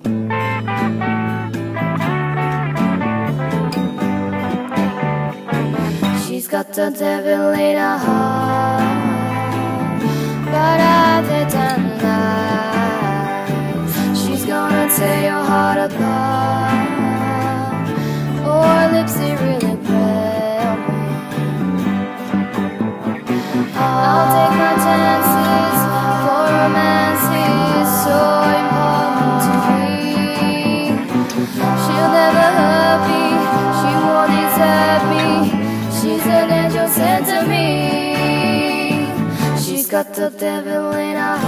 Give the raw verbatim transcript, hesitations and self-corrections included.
She's got the devil in her heart, but at the tonight she's gonna tear your heart apart. Oh, her lips, they really pale me. I'll take my chances, for romance is so important to me. She'll never hurt me, she won't desert me. She's an angel sent to me. She's got the devil in her